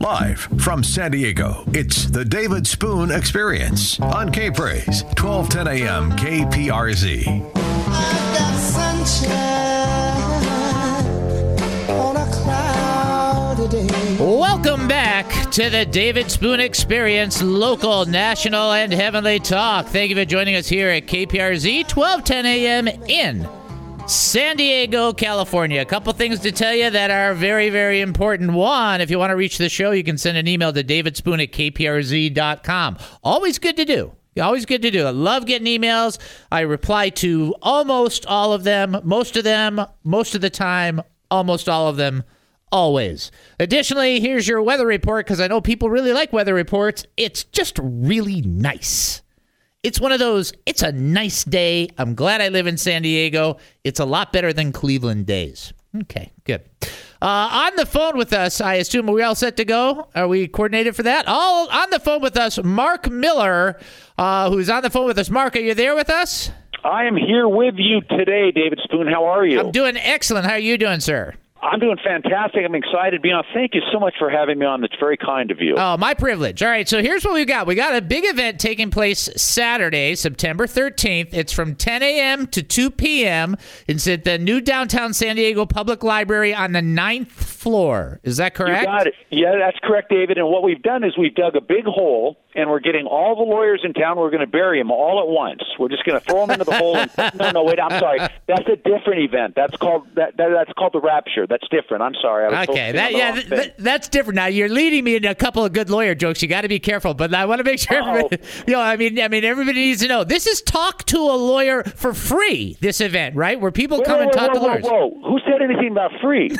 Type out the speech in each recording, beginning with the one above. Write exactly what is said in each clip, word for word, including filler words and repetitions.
Live from San Diego, it's the David Spoon Experience on K-Praise, twelve ten a.m. K P R Z. I've got sunshine on a cloudy day. Welcome back to the David Spoon Experience, local, national, and heavenly talk. Thank you for joining us here at K P R Z, twelve ten a.m. in San Diego, California. A couple things to tell you that are very, very important. One, if you want to reach the show, you can send an email to davidspoon at k p r z dot com. Always good to do. Always good to do. I love getting emails. I reply to almost all of them, most of them, most of the time, almost all of them, always. Additionally, here's your weather report, because I know people really like weather reports. It's just really nice. It's one of those, it's a nice day. I'm glad I live in San Diego. It's a lot better than Cleveland days. Okay, good. Uh, on the phone with us, I assume, are we all set to go? Are we coordinated for that? All on the phone with us, Mark Miller, uh, who's on the phone with us. Mark, are you there with us? I am here with you today, David Spoon. How are you? I'm doing excellent. How are you doing, sir? I'm doing fantastic. I'm excited to be on. Thank you so much for having me on. That's very kind of you. Oh, my privilege. All right, so here's what we got. We got a big event taking place Saturday, September thirteenth. It's from ten a.m. to two p.m. It's at the new downtown San Diego Public Library on the ninth floor. Is that correct? You got it. Yeah, that's correct, David. And what we've done is we've dug a big hole, and we're getting all the lawyers in town. We're going to bury them all at once. We're just going to throw them into the hole. And, no, no, wait. I'm sorry. That's a different event. That's called that, that. That's called the Rapture. That's different. I'm sorry. I was okay, that, yeah, th- th- that's different. Now you're leading me into a couple of good lawyer jokes. You got to be careful, but I want to make sure. Everybody, you know, I mean, I mean, everybody needs to know this is talk to a lawyer for free. This event, right, where people whoa, come whoa, and talk whoa, to whoa, lawyers. Whoa, who said anything about free?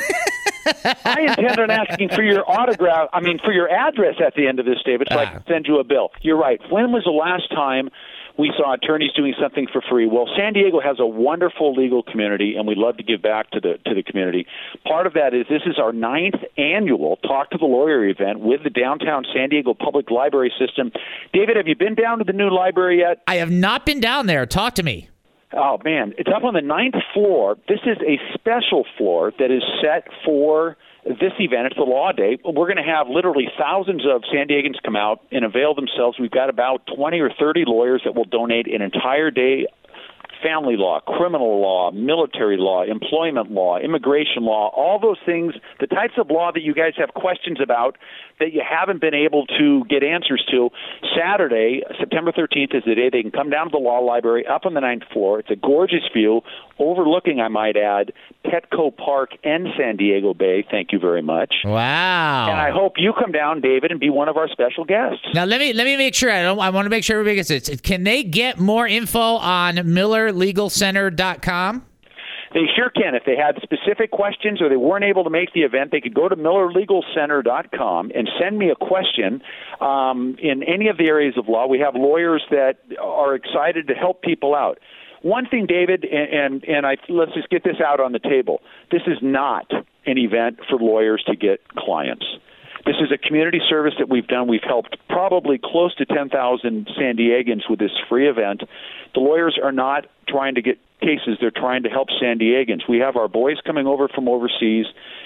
I intend on asking for your autograph. I mean, for your address at the end of this, David, so ah. I can send you a bill. You're right. When was the last time we saw attorneys doing something for free? Well, San Diego has a wonderful legal community, and we love to give back to the to the community. Part of that is this is our ninth annual Talk to the Lawyer event with the downtown San Diego Public Library System. David, have you been down to the new library yet? I have not been down there. Talk to me. Oh, man. It's up on the ninth floor. This is a special floor that is set for this event. It's the law day. We're going to have literally thousands of San Diegans come out and avail themselves. We've got about twenty or thirty lawyers that will donate an entire day. Family law, criminal law, military law, employment law, immigration law, all those things, the types of law that you guys have questions about that you haven't been able to get answers to. Saturday, September thirteenth, is the day they can come down to the law library up on the ninth floor. It's a gorgeous view overlooking, I might add, Petco Park and San Diego Bay. Thank you very much. Wow. And I hope you come down, David, and be one of our special guests. Now, let me let me make sure. I don't. I want to make sure everybody gets this. Can they get more info on Miller Legal Center dot com? They sure can. If they had specific questions or they weren't able to make the event, they could go to Miller Legal Center dot com and send me a question um, in any of the areas of law. We have lawyers that are excited to help people out. One thing, David, and, and, and I, let's just get this out on the table. This is not an event for lawyers to get clients. This is a community service that we've done. We've helped probably close to ten thousand San Diegans with this free event. The lawyers are not trying to get cases. They're trying to help San Diegans. We have our boys coming over from overseas,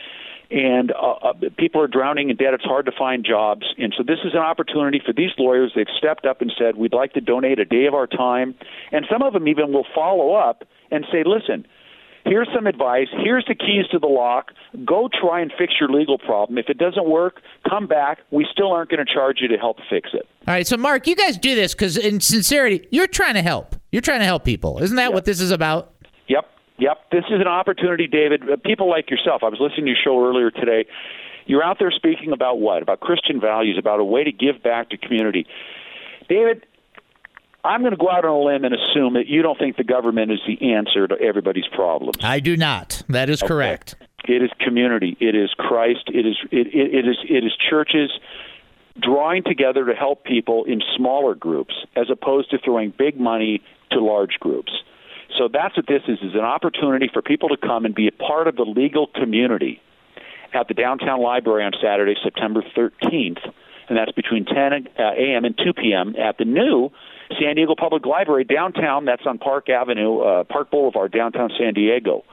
and uh, uh, people are drowning in debt. It's hard to find jobs. And so this is an opportunity for these lawyers. They've stepped up and said, we'd like to donate a day of our time. And some of them even will follow up and say, listen, here's some advice. Here's the keys to the lock. Go try and fix your legal problem. If it doesn't work, come back. We still aren't going to charge you to help fix it. All right, so Mark, you guys do this because in sincerity, you're trying to help. You're trying to help people. Isn't that yep. what this is about? Yep, yep. This is an opportunity, David. People like yourself, I was listening to your show earlier today. You're out there speaking about what? About Christian values, about a way to give back to community. David, I'm going to go out on a limb and assume that you don't think the government is the answer to everybody's problems. I do not. That is okay. correct. It is community. It is Christ. It is it, it, it is it is churches drawing together to help people in smaller groups as opposed to throwing big money to large groups. So that's what this is, is an opportunity for people to come and be a part of the legal community at the downtown library on Saturday, September thirteenth, and that's between ten a.m. and two p.m. at the new San Diego Public Library downtown. That's on Park Avenue, uh, Park Boulevard, downtown San Diego.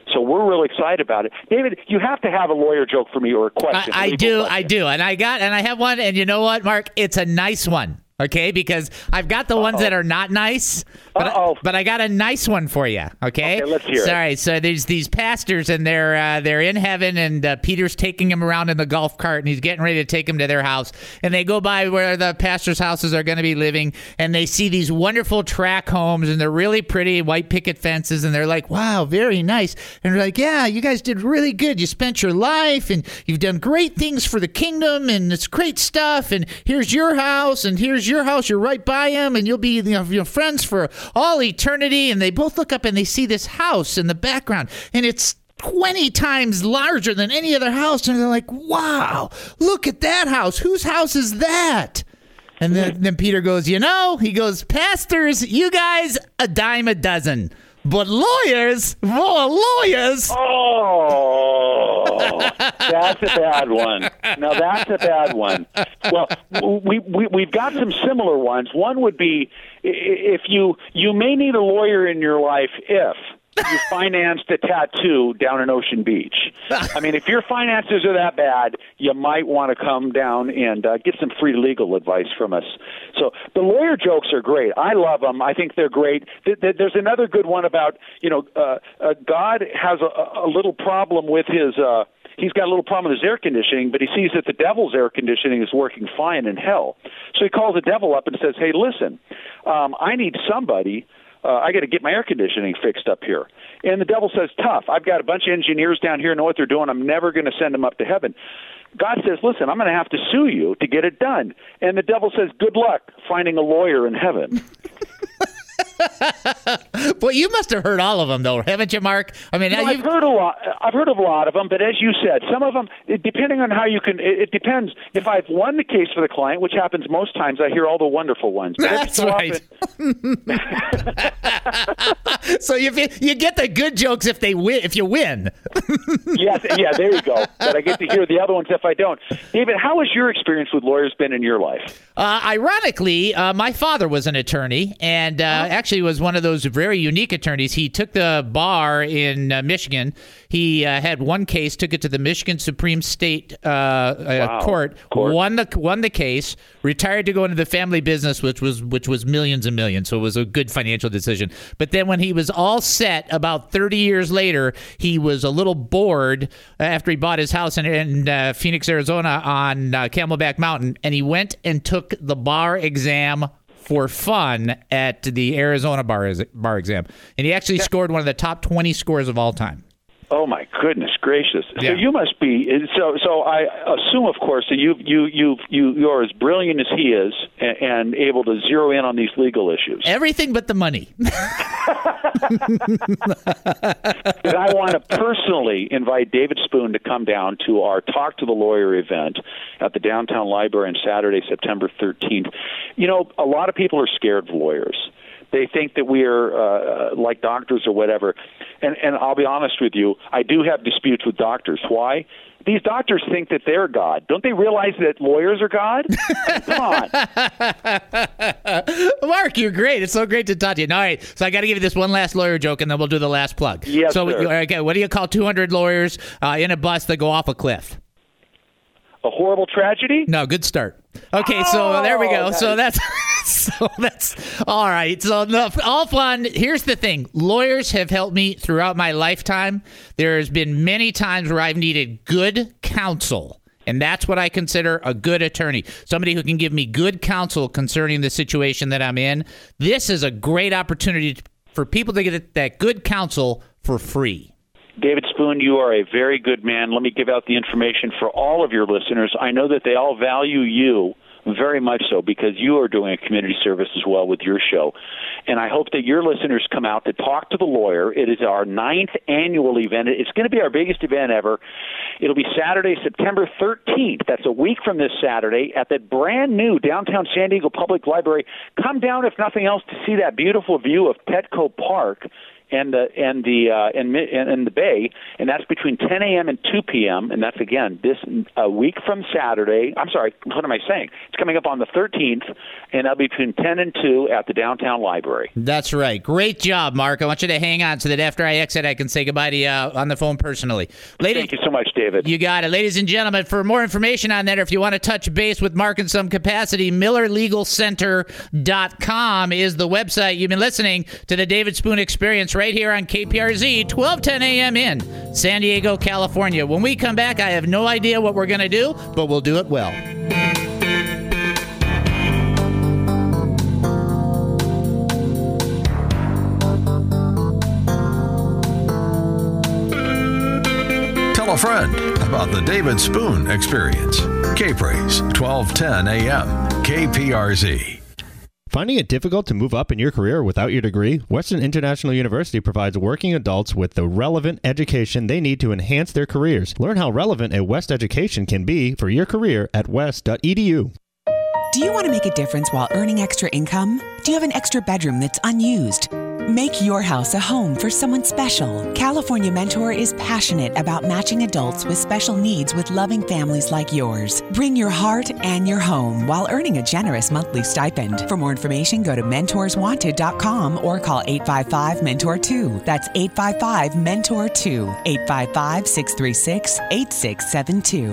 So we're really excited about it. David, you have to have a lawyer joke for me or a question. I, I a do, question. I do, and I got, and I have one, and you know what, Mark? It's a nice one. Okay, because I've got the Uh-oh. ones that are not nice, but I, but I got a nice one for you. Okay, okay let's hear Sorry, it. so there's these pastors, and they're uh, they're in heaven, and uh, Peter's taking them around in the golf cart, and he's getting ready to take them to their house, and they go by where the pastors' houses are going to be living, and they see these wonderful track homes, and they're really pretty, white picket fences, and they're like, "Wow, very nice," and they're like, "Yeah, you guys did really good. You spent your life, and you've done great things for the kingdom, and it's great stuff, and here's your house, and here's your house. You're right by him, and you'll be you know, you know, friends for all eternity." And they both look up and they see this house in the background, and it's twenty times larger than any other house. And they're like, "Wow, look at that house. Whose house is that?" And then, then Peter goes, you know, he goes, "Pastors, you guys, a dime a dozen. But lawyers, more lawyers." Oh, that's a bad one. Now, that's a bad one. Well, we, we, we've got some similar ones. One would be if you, you may need a lawyer in your life if you financed a tattoo down in Ocean Beach. I mean, if your finances are that bad, you might want to come down and uh, get some free legal advice from us. So the lawyer jokes are great. I love them. I think they're great. There's another good one about, you know, uh, uh, God has a, a little problem with his uh, he's got a little problem with his air conditioning, but he sees that the devil's air conditioning is working fine in hell. So he calls the devil up and says, "Hey, listen, um, I need somebody. Uh, I got to get my air conditioning fixed up here." And the devil says, "Tough. I've got a bunch of engineers down here know what they're doing. I'm never going to send them up to heaven." God says, "Listen, I'm going to have to sue you to get it done." And the devil says, "Good luck finding a lawyer in heaven." Boy, you must have heard all of them, though, haven't you, Mark? I mean, no, I've heard a lot. I've heard of a lot of them, but as you said, some of them, it, depending on how you can, it, it depends. If I've won the case for the client, which happens most times, I hear all the wonderful ones. But that's so right. Often... so you you get the good jokes if they win. If you win. Yes, yeah, there you go. But I get to hear the other ones if I don't. David, how has your experience with lawyers been in your life? Uh, ironically, uh, my father was an attorney, and uh, oh. actually was one of those very unique attorneys. He took the bar in uh, Michigan. He uh, had one case, took it to the Michigan Supreme State uh, wow. uh, Court, Court, won the won the case, retired to go into the family business, which was which was millions and millions. So it was a good financial decision. But then when he was all set, about thirty years later, he was a little bored after he bought his house in, in uh, Phoenix, Arizona, on uh, Camelback Mountain, and he went and took the bar exam for fun at the Arizona bar bar exam, and he actually scored one of the top twenty scores of all time. Oh my goodness gracious! Yeah. So you must be so. So I assume, of course, that you you you you you're as brilliant as he is, and, and able to zero in on these legal issues. Everything but the money. And I want to personally invite David Spoon to come down to our Talk to the Lawyer event at the Downtown Library on Saturday, September thirteenth. You know, a lot of people are scared of lawyers. They think that we are uh, like doctors or whatever. And, and I'll be honest with you, I do have disputes with doctors. Why? These doctors think that they're God. Don't they realize that lawyers are God? Come on. Mark, you're great. It's so great to talk to you. All right, so I got to give you this one last lawyer joke, and then we'll do the last plug. Yes, so, sir. Okay, what do you call two hundred lawyers uh, in a bus that go off a cliff? A horrible tragedy? No, good start. Okay, oh, so there we go. Nice. So that's so that's all right. So no, all fun. Here's the thing: lawyers have helped me throughout my lifetime. There's been many times where I've needed good counsel, and that's what I consider a good attorney. Somebody who can give me good counsel concerning the situation that I'm in. This is a great opportunity for people to get that good counsel for free. David Spoon, you are a very good man. Let me give out the information for all of your listeners. I know that they all value you very much so because you are doing a community service as well with your show. And I hope that your listeners come out to Talk to the Lawyer. It is our ninth annual event. It's going to be our biggest event ever. It'll be Saturday, September thirteenth. That's a week from this Saturday at that brand new downtown San Diego Public Library. Come down, if nothing else, to see that beautiful view of Petco Park and the and the uh, and, and the Bay, and that's between ten a.m. and two p.m. And that's again this a week from Saturday. I'm sorry, what am I saying? It's coming up on the thirteenth, and that'll be between ten and two at the downtown library. That's right. Great job, Mark. I want you to hang on so that after I exit, I can say goodbye to you uh, on the phone personally. Ladies, Thank you so much, David. You got it. Ladies and gentlemen, for more information on that, or if you want to touch base with Mark in some capacity, miller legal center dot com is the website. You've been listening to the David Spoon Experience right here on K P R Z, twelve ten a.m. in San Diego, California. When we come back, I have no idea what we're going to do, but we'll do it well. Tell a friend about the David Spoon Experience. K-Praise, twelve ten a.m. K P R Z. Finding it difficult to move up in your career without your degree? Western International University provides working adults with the relevant education they need to enhance their careers. Learn how relevant a West education can be for your career at west dot e d u. Do you want to make a difference while earning extra income? Do you have an extra bedroom that's unused? Make your house a home for someone special. California Mentor is passionate about matching adults with special needs with loving families like yours. Bring your heart and your home while earning a generous monthly stipend. For more information, go to mentors wanted dot com or call eight five five, mentor two. That's eight five five, mentor two. eight five five, six three six, eight six seven two.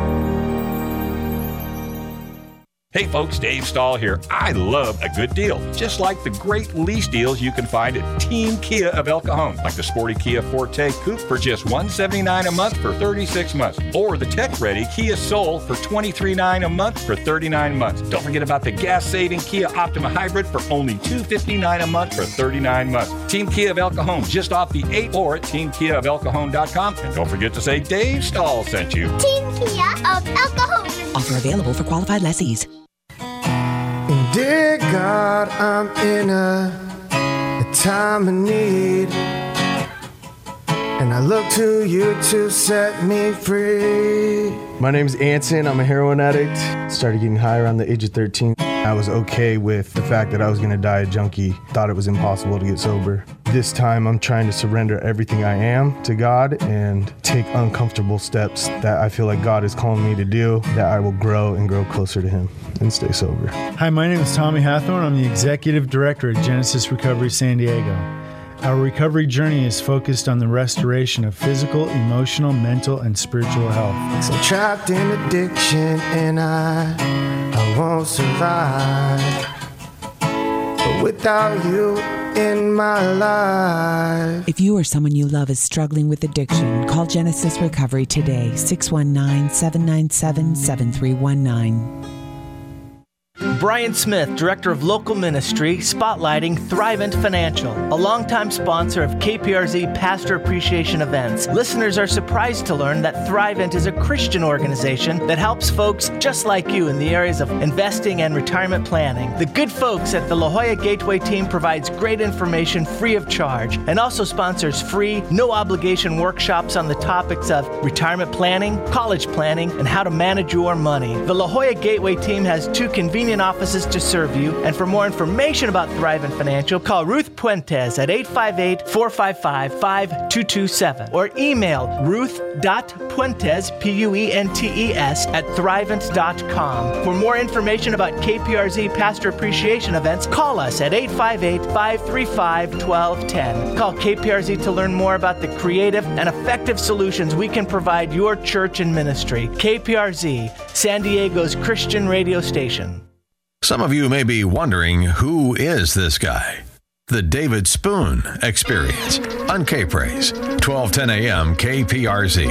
Hey folks, Dave Stahl here. I love a good deal, just like the great lease deals you can find at Team Kia of El Cajon, like the sporty Kia Forte Coupe for just one hundred seventy-nine dollars a month for thirty-six months, or the tech-ready Kia Soul for twenty-three dollars and ninety-nine cents a month for thirty-nine months. Don't forget about the gas-saving Kia Optima Hybrid for only two hundred fifty-nine dollars a month for thirty-nine months. Team Kia of El Cajon, just off the eight, or at team kia of el cajon dot com. And don't forget to say Dave Stahl sent you. Team Kia of El Cajon. Offer available for qualified lessees. Dear God, I'm in a, a time of need, and I look to you to set me free. My name's Anson. I'm a heroin addict. Started getting high around the age of thirteen. I was okay with the fact that I was going to die a junkie. Thought it was impossible to get sober. This time I'm trying to surrender everything I am to God and take uncomfortable steps that I feel like God is calling me to do, that I will grow and grow closer to Him and stay sober. Hi, my name is Tommy Hathorn. I'm the Executive Director at Genesis Recovery San Diego. Our recovery journey is focused on the restoration of physical, emotional, mental, and spiritual health. So trapped in addiction and I, I won't survive. But without you in my life. If you or someone you love is struggling with addiction, call Genesis Recovery today, six one nine, seven nine seven, seven three one nine. Brian Smith, Director of Local Ministry, spotlighting Thrivent Financial, a longtime sponsor of K P R Z Pastor Appreciation events. Listeners are surprised to learn that Thrivent is a Christian organization that helps folks just like you in the areas of investing and retirement planning. The good folks at the La Jolla Gateway team provides great information free of charge and also sponsors free, no-obligation workshops on the topics of retirement planning, college planning, and how to manage your money. The La Jolla Gateway team has two convenient offices to serve you, and for more information about Thrivent Financial, call Ruth Puentes at eight five eight, four five five, five two two seven or email ruth.puentes, P U E N T E S, at thrivent dot com. For more information about K P R Z Pastor Appreciation events, call us at eight five eight, five three five, one two one zero. Call K P R Z to learn more about the creative and effective solutions we can provide your church and ministry. K P R Z, San Diego's Christian radio station. Some of you may be wondering, who is this guy? The David Spoon Experience on K-Praise, twelve ten a.m. K P R Z.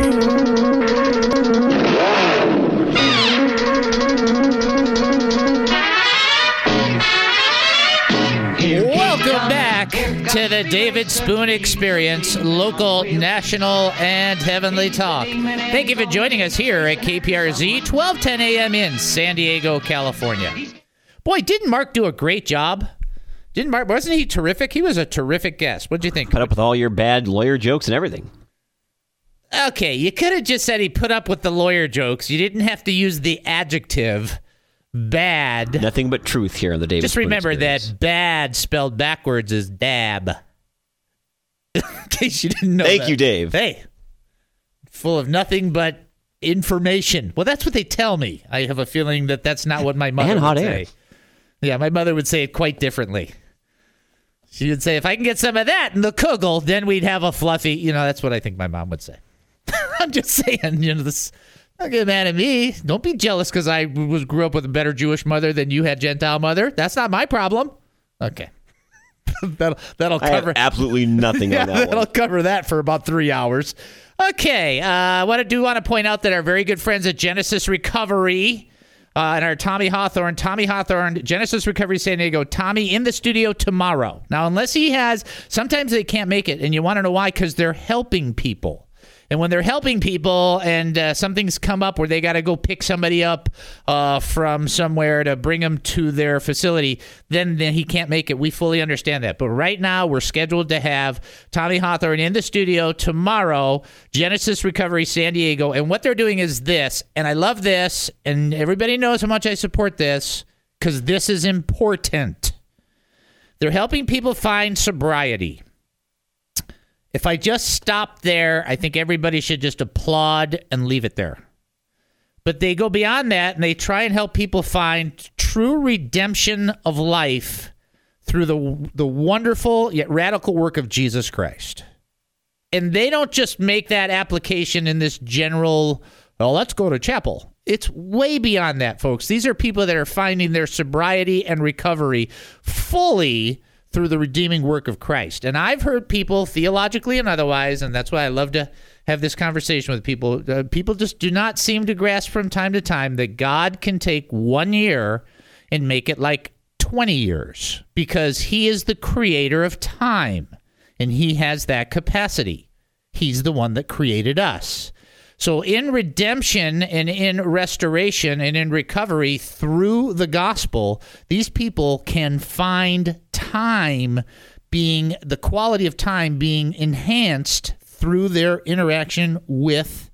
Welcome back to the David Spoon Experience, local, national, and heavenly talk. Thank you for joining us here at K P R Z, twelve ten a.m. in San Diego, California. Boy, didn't Mark do a great job? Didn't Mark? Wasn't he terrific? He was a terrific guest. What'd you think? Put up with all your bad lawyer jokes and everything. Okay, you could have just said he put up with the lawyer jokes. You didn't have to use the adjective bad. Nothing but truth here on the David Just Spoon remember Experience. that bad spelled backwards is dab. In case you didn't know Thank that. you, Dave. Hey, full of nothing but information. Well, that's what they tell me. I have a feeling that that's not what my mother and would hot say. air. Yeah, my mother would say it quite differently. She would say, if I can get some of that in the kugel, then we'd have a fluffy. You know, that's what I think my mom would say. I'm just saying, you know, this. Don't get mad at me. Don't be jealous because I was grew up with a better Jewish mother than you had Gentile mother. That's not my problem. Okay. that'll that'll I cover have absolutely nothing yeah, on that that'll one. cover that for about three hours. Okay. I uh, want to do want to point out that our very good friends at Genesis Recovery. Uh, and our Tommy Hawthorne, Tommy Hawthorne, Genesis Recovery San Diego, Tommy in the studio tomorrow. Now, unless he has, sometimes they can't make it, and you want to know why? Because they're helping people. And when they're helping people and uh, something's come up where they got to go pick somebody up uh, from somewhere to bring them to their facility, then, then he can't make it. We fully understand that. But right now, we're scheduled to have Tommy Hawthorne in the studio tomorrow, Genesis Recovery San Diego. And what they're doing is this, and I love this, and everybody knows how much I support this because this is important. They're helping people find sobriety. If I just stop there, I think everybody should just applaud and leave it there. But they go beyond that, and they try and help people find true redemption of life through the, the wonderful yet radical work of Jesus Christ. And they don't just make that application in this general, well, let's go to chapel. It's way beyond that, folks. These are people that are finding their sobriety and recovery fully through the redeeming work of Christ. And I've heard people theologically and otherwise, and that's why I love to have this conversation with people. Uh, people just do not seem to grasp from time to time that God can take one year and make it like twenty years because he is the creator of time and he has that capacity. He's the one that created us. So in redemption and in restoration and in recovery through the gospel, these people can find time being, the quality of time being enhanced through their interaction with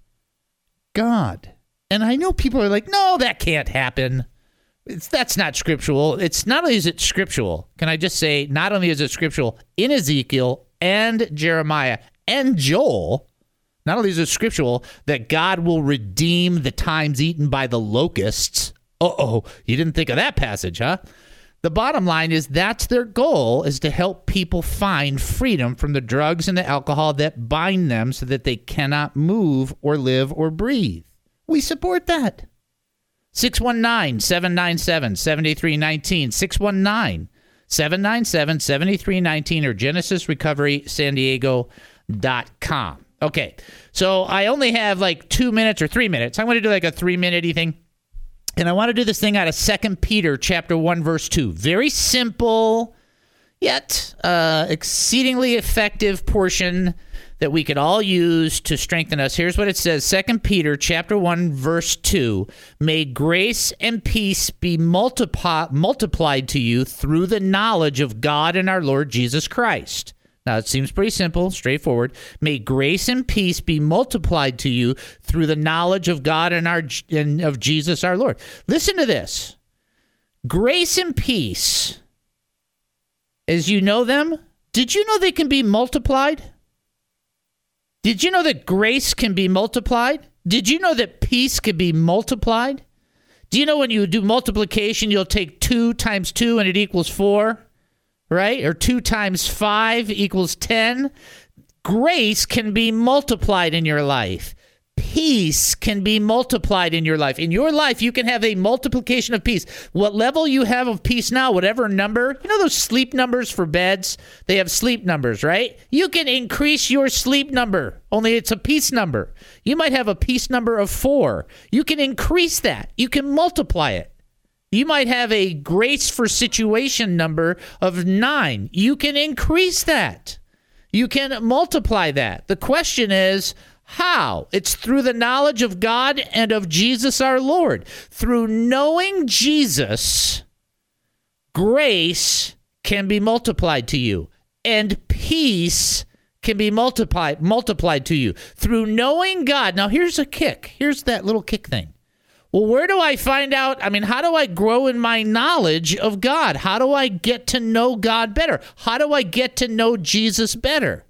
God. And I know people are like, no, that can't happen. It's, that's not scriptural. It's not only is it scriptural, can I just say, not only is it scriptural in Ezekiel and Jeremiah and Joel, not only is it scriptural that God will redeem the times eaten by the locusts. Uh-oh, you didn't think of that passage, huh? The bottom line is that's their goal, is to help people find freedom from the drugs and the alcohol that bind them so that they cannot move or live or breathe. We support that. six one nine, seven nine seven, seven three one nine, six one nine, seven nine seven, seven three one nine, or genesis recovery san diego dot com. Okay, so I only have like two minutes or three minutes. I'm going to do like a three-minute thing. And I want to do this thing out of Second Peter chapter one, verse two. Very simple, yet uh, exceedingly effective portion that we could all use to strengthen us. Here's what it says. Second Peter chapter one, verse two. May grace and peace be multipli- multiplied to you through the knowledge of God and our Lord Jesus Christ. Now, it seems pretty simple, straightforward. May grace and peace be multiplied to you through the knowledge of God and, our, and of Jesus our Lord. Listen to this. Grace and peace, as you know them, did you know they can be multiplied? Did you know that grace can be multiplied? Did you know that peace can be multiplied? Do you know when you do multiplication, you'll take two times two and it equals four? Right? Or two times five equals ten. Grace can be multiplied in your life. Peace can be multiplied in your life. In your life, you can have a multiplication of peace. What level you have of peace now, whatever number, you know those sleep numbers for beds? They have sleep numbers, right? You can increase your sleep number, only it's a peace number. You might have a peace number of four. You can increase that. You can multiply it. You might have a grace for situation number of nine. You can increase that. You can multiply that. The question is, how? It's through the knowledge of God and of Jesus our Lord. Through knowing Jesus, grace can be multiplied to you, and peace can be multiplied multiplied to you. Through knowing God. Now, here's a kick. Here's that little kick thing. Well, where do I find out? I mean, how do I grow in my knowledge of God? How do I get to know God better? How do I get to know Jesus better?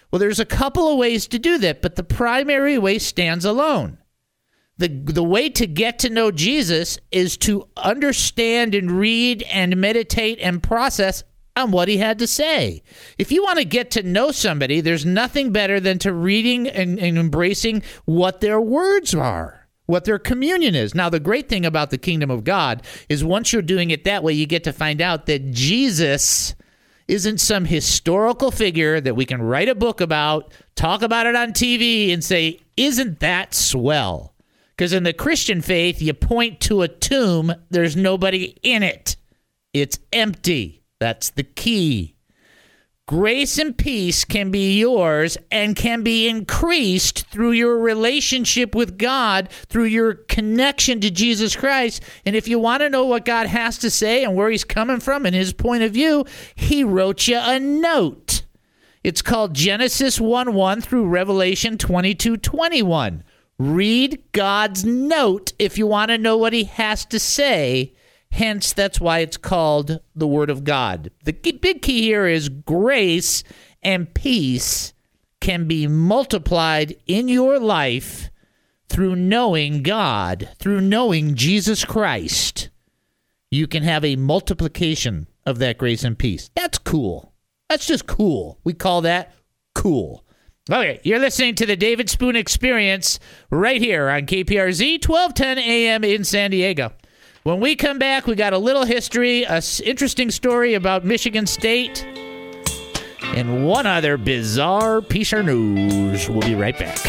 Well, there's a couple of ways to do that, but the primary way stands alone. The, the way to get to know Jesus is to understand and read and meditate and process on what he had to say. If you want to get to know somebody, there's nothing better than to reading and, and embracing what their words are, what their communion is. Now, the great thing about the kingdom of God is once you're doing it that way, you get to find out that Jesus isn't some historical figure that we can write a book about, talk about it on T V, and say, isn't that swell? Because in the Christian faith, you point to a tomb, there's nobody in it. It's empty. That's the key. Grace and peace can be yours and can be increased through your relationship with God, through your connection to Jesus Christ. And if you want to know what God has to say and where he's coming from and his point of view, he wrote you a note. It's called Genesis one one through Revelation twenty-two twenty-one. Read God's note if you want to know what he has to say. Hence, that's why it's called the Word of God. The big key here is grace and peace can be multiplied in your life through knowing God, through knowing Jesus Christ. You can have a multiplication of that grace and peace. That's cool. That's just cool. We call that cool. Okay, you're listening to the David Spoon Experience right here on K P R Z, twelve ten A M in San Diego. When we come back, we got a little history, an interesting story about Michigan State, and one other bizarre piece of news. We'll be right back.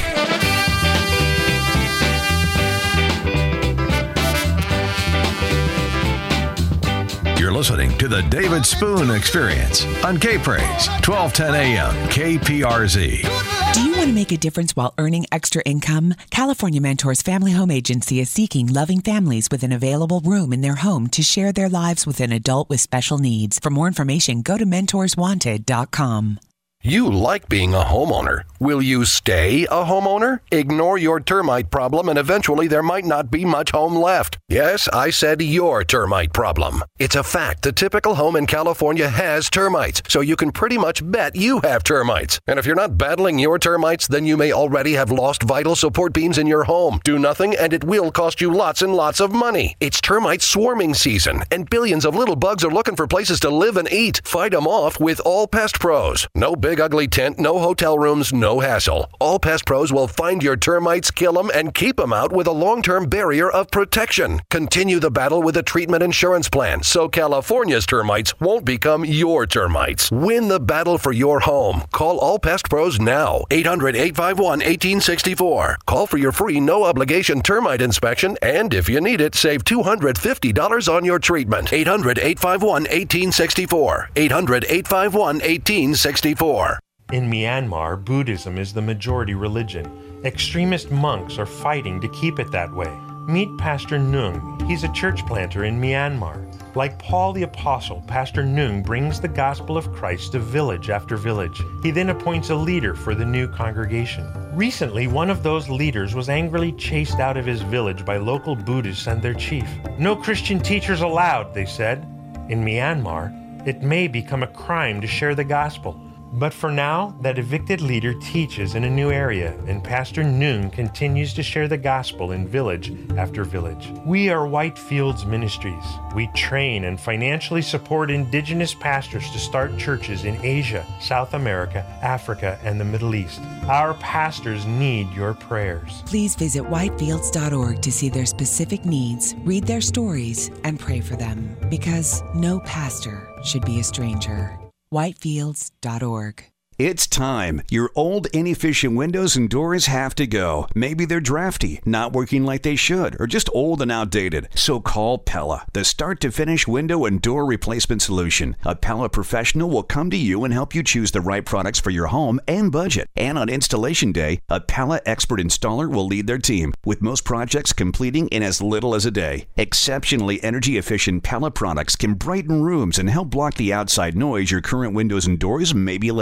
You're listening to the David Spoon Experience on K-Praise, twelve ten A M, K P R Z. Do you want to make a difference while earning extra income? California Mentors Family Home Agency is seeking loving families with an available room in their home to share their lives with an adult with special needs. For more information, go to mentors wanted dot com. You like being a homeowner. Will you stay a homeowner? Ignore your termite problem and eventually there might not be much home left. Yes, I said your termite problem. It's a fact. The typical home in California has termites, so you can pretty much bet you have termites. And if you're not battling your termites, then you may already have lost vital support beams in your home. Do nothing and it will cost you lots and lots of money. It's termite swarming season and billions of little bugs are looking for places to live and eat. Fight them off with All Pest Pros. No big Big ugly tent, no hotel rooms, no hassle. All Pest Pros will find your termites, kill them, and keep them out with a long-term barrier of protection. Continue the battle with a treatment insurance plan so California's termites won't become your termites. Win the battle for your home. Call All Pest Pros now. eight hundred, eight five one, one eight six four. Call for your free no-obligation termite inspection, and if you need it, save two hundred fifty dollars on your treatment. eight hundred, eight five one, one eight six four. eight hundred, eight five one, one eight six four. In Myanmar, Buddhism is the majority religion. Extremist monks are fighting to keep it that way. Meet Pastor Nung. He's a church planter in Myanmar. Like Paul the Apostle, Pastor Nung brings the gospel of Christ to village after village. He then appoints a leader for the new congregation. Recently, one of those leaders was angrily chased out of his village by local Buddhists and their chief. No Christian teachers allowed, they said. In Myanmar, it may become a crime to share the gospel. But for now, that evicted leader teaches in a new area, and Pastor Noon continues to share the gospel in village after village. We are Whitefields Ministries. We train and financially support indigenous pastors to start churches in Asia, South America, Africa, and the Middle East. Our pastors need your prayers. Please visit whitefields dot org to see their specific needs, read their stories, and pray for them. Because no pastor should be a stranger. whitefields dot org. It's time. Your old inefficient windows and doors have to go. Maybe they're drafty, not working like they should, or just old and outdated. So call Pella, the start-to-finish window and door replacement solution. A Pella professional will come to you and help you choose the right products for your home and budget. And on installation day, a Pella expert installer will lead their team, with most projects completing in as little as a day. Exceptionally energy-efficient Pella products can brighten rooms and help block the outside noise your current windows and doors may be letting in.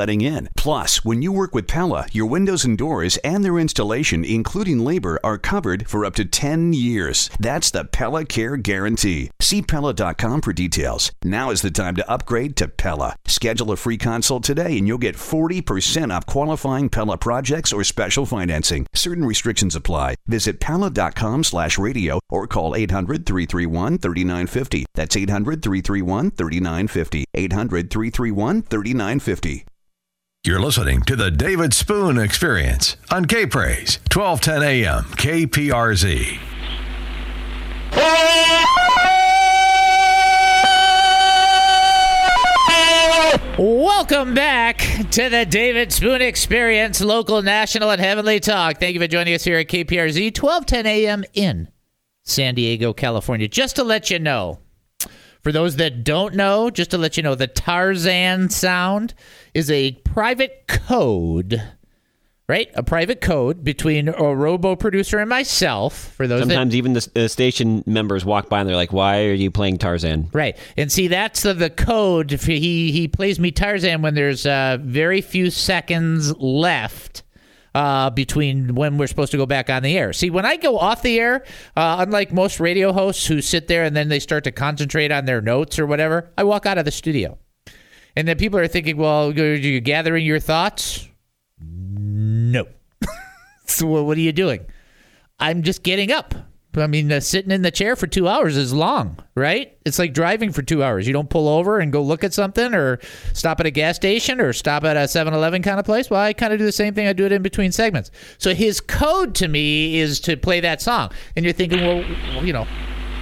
one. Plus, when you work with Pella, your windows and doors and their installation, including labor, are covered for up to ten years. That's the Pella Care Guarantee. See Pella dot com for details. Now is the time to upgrade to Pella. Schedule a free consult today and you'll get forty percent off qualifying Pella projects or special financing. Certain restrictions apply. Visit Pella dot com slash radio or call eight hundred, three three one, three nine five zero. That's eight hundred, three three one, three nine five zero. eight hundred, three three one, three nine five zero. You're listening to the David Spoon Experience on K-Praise, twelve ten a.m. K P R Z. Welcome back to the David Spoon Experience, local, national, and heavenly talk. Thank you for joining us here at K P R Z, twelve ten a.m. in San Diego, California. Just to let you know, for those that don't know, just to let you know, the Tarzan sound is a private code, right? A private code between a robo producer and myself. For those Sometimes that, even the uh, station members walk by and they're like, why are you playing Tarzan? Right. And see, that's the, the code. He, he plays me Tarzan when there's uh, very few seconds left Uh, between when we're supposed to go back on the air. See, when I go off the air, uh, unlike most radio hosts who sit there and then they start to concentrate on their notes or whatever, I walk out of the studio. And then people are thinking, well, are you gathering your thoughts? No. So what are you doing? I'm just getting up. I mean, uh, sitting in the chair for two hours is long, right? It's like driving for two hours. You don't pull over and go look at something or stop at a gas station or stop at a seven eleven kind of place. Well, I kind of do the same thing. I do it in between segments. So his code to me is to play that song. And you're thinking, well, well you know.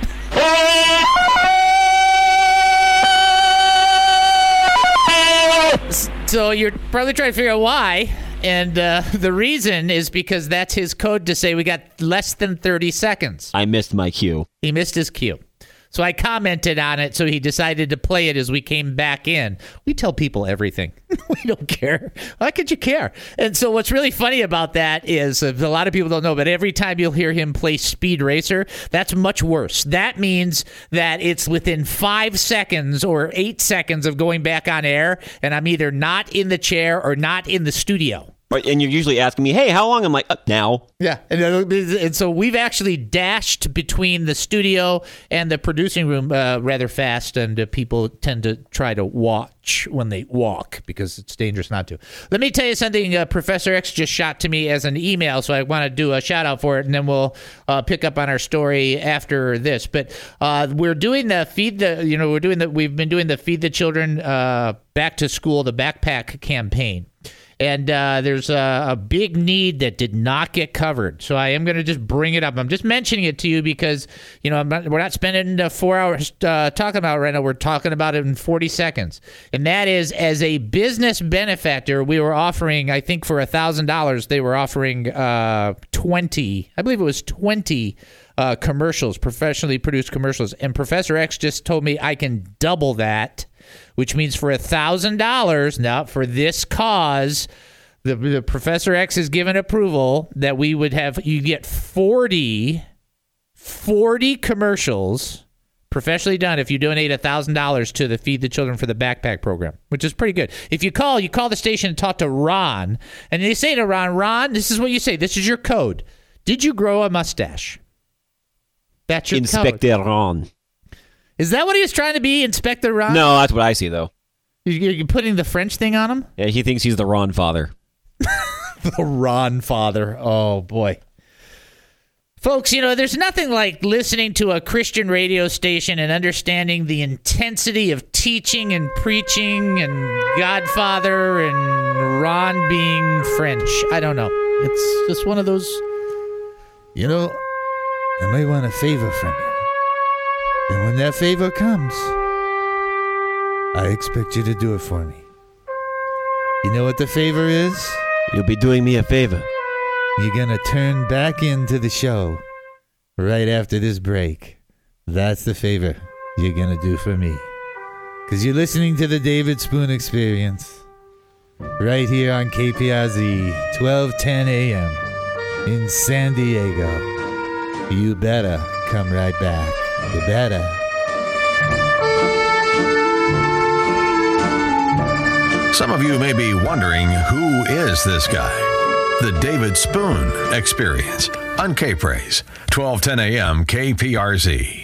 So you're probably trying to figure out why. And uh, the reason is because that's his code to say we got less than thirty seconds. I missed my cue. He missed his cue. So I commented on it, so he decided to play it as we came back in. We tell people everything. We don't care. Why could you care? And so what's really funny about that is, uh, a lot of people don't know, but every time you'll hear him play Speed Racer, that's much worse. That means that it's within five seconds or eight seconds of going back on air, and I'm either not in the chair or not in the studio. And you're usually asking me, hey, how long? I'm like, uh, now. Yeah. And, and so we've actually dashed between the studio and the producing room uh, rather fast, and uh, people tend to try to watch when they walk because it's dangerous not to. Let me tell you something uh, Professor X just shot to me as an email, so I want to do a shout out for it, and then we'll uh, pick up on our story after this. But uh, we're doing the feed the, you know, we're doing the, we've been doing the Feed the Children uh, Back to School, the backpack campaign. And uh, there's a, a big need that did not get covered. So I am going to just bring it up. I'm just mentioning it to you because, you know, I'm not, we're not spending uh, four hours uh, talking about it right now. We're talking about it in forty seconds. And that is, as a business benefactor, we were offering, I think for one thousand dollars, they were offering uh, twenty, I believe it was twenty uh, commercials, professionally produced commercials. And Professor X just told me I can double that, which means for one thousand dollars, now for this cause, the, the Professor X has given approval that we would have, you get forty, forty commercials professionally done if you donate one thousand dollars to the Feed the Children for the Backpack program, which is pretty good. If you call, you call the station and talk to Ron, and they say to Ron, Ron, this is what you say, this is your code. Did you grow a mustache? That's your Inspector code. Ron. Is that what he was trying to be, Inspector Ron? No, that's what I see, though. You're putting the French thing on him? Yeah, he thinks he's the Ron father. The Ron father. Oh, boy. Folks, you know, there's nothing like listening to a Christian radio station and understanding the intensity of teaching and preaching and Godfather and Ron being French. I don't know. It's just one of those, you know, I might want a favor from you. And when that favor comes, I expect you to do it for me. You know what the favor is? You'll be doing me a favor. You're going to turn back into the show right after this break. That's the favor you're going to do for me. Because you're listening to the David Spoon Experience right here on K P R Z, twelve ten a.m. in San Diego. You better come right back. You better. Some of you may be wondering, who is this guy? The David Spoon Experience on K-Praise, twelve ten a.m. K P R Z.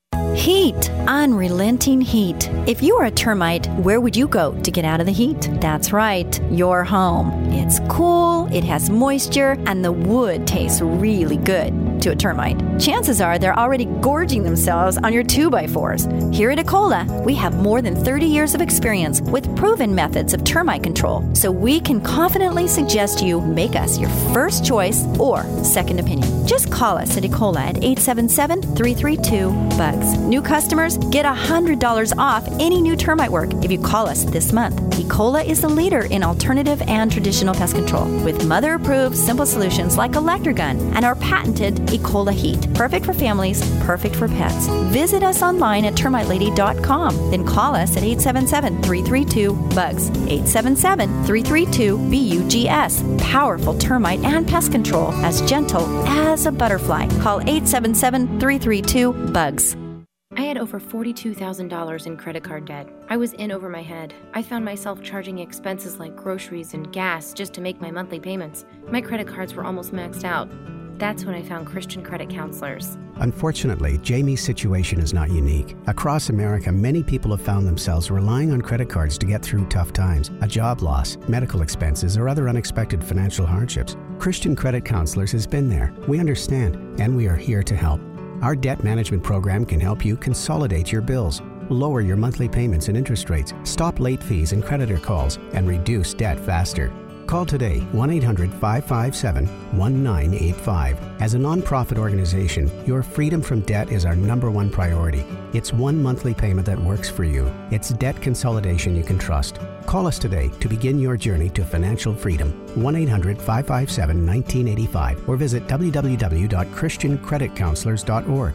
Heat, unrelenting heat. If you were a termite, where would you go to get out of the heat? That's right, your home. It's cool, it has moisture, and the wood tastes really good to a termite. Chances are they're already gorging themselves on your two by fours. Here at Ecola, we have more than thirty years of experience with proven methods of termite control, so we can confidently suggest you make us your first choice or second opinion. Just call us at Ecola at eight seven seven, three three two, bugs. New customers get one hundred dollars off any new termite work if you call us this month. Ecola is the leader in alternative and traditional pest control with mother-approved simple solutions like Electrogun and our patented Ecola Heat. Perfect for families, perfect for pets. Visit us online at termite lady dot com. Then call us at eight seven seven, three three two, bugs. eight seven seven, three three two, B U G S. Powerful termite and pest control as gentle as a butterfly. Call eight seven seven, three three two, bugs. I had over forty-two thousand dollars in credit card debt. I was in over my head. I found myself charging expenses like groceries and gas just to make my monthly payments. My credit cards were almost maxed out. That's when I found Christian Credit Counselors. Unfortunately, Jamie's situation is not unique. Across America, many people have found themselves relying on credit cards to get through tough times, a job loss, medical expenses, or other unexpected financial hardships. Christian Credit Counselors has been there. We understand, and we are here to help. Our debt management program can help you consolidate your bills, lower your monthly payments and interest rates, stop late fees and creditor calls, and reduce debt faster. Call today, one eight hundred, five five seven, one nine eight five. As a nonprofit organization, your freedom from debt is our number one priority. It's one monthly payment that works for you. It's debt consolidation you can trust. Call us today to begin your journey to financial freedom. one eight hundred, five five seven, one nine eight five or visit w w w dot christian credit counselors dot org.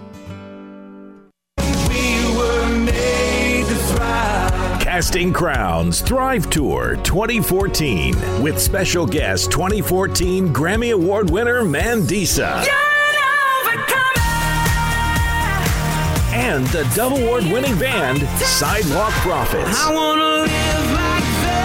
Casting Crowns Thrive Tour twenty fourteen with special guest twenty fourteen Grammy Award winner Mandisa. And the double award winning band Sidewalk Prophets. I wanna live like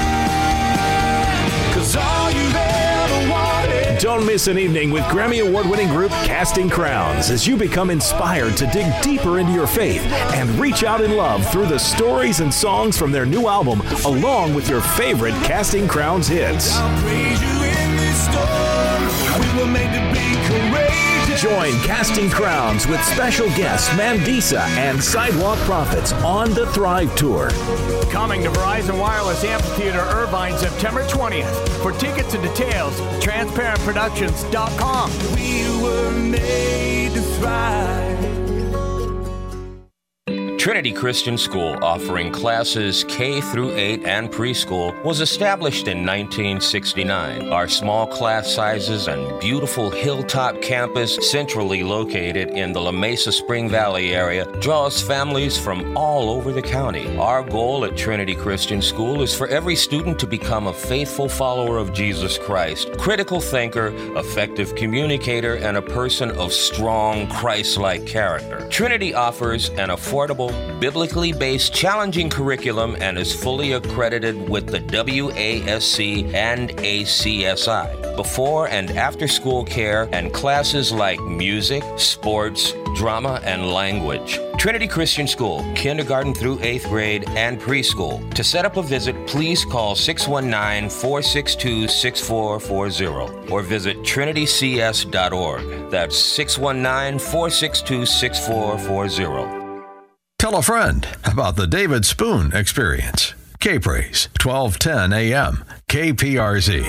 that, 'cause all you've ever wanted. Don't miss an evening with Grammy Award winning group Casting Crowns as you become inspired to dig deeper into your faith and reach out in love through the stories and songs from their new album, along with your favorite Casting Crowns hits. I'll praise you in this storm. We will make the big courageous. Join Casting Crowns with special guests Mandisa and Sidewalk Prophets on the Thrive Tour. Coming to Verizon Wireless Amphitheater Irvine September twentieth. For tickets and details, transparent productions dot com. We were made to thrive. Trinity Christian School, offering classes K through eight and preschool, was established in nineteen sixty-nine. Our small class sizes and beautiful hilltop campus, centrally located in the La Mesa Spring Valley area, draws families from all over the county. Our goal at Trinity Christian School is for every student to become a faithful follower of Jesus Christ, critical thinker, effective communicator, and a person of strong Christ-like character. Trinity offers an affordable, biblically based, challenging curriculum and is fully accredited with the W A S C and A C S I. Before and after school care and classes like music, sports, drama, and language. Trinity Christian School, kindergarten through eighth grade and preschool. To set up a visit, please call six one nine, four six two, six four four zero or visit trinity c s dot org. That's six one nine, four six two, six four four zero. Tell a friend about the David Spoon Experience. K-Praise, twelve ten a.m. K P R Z.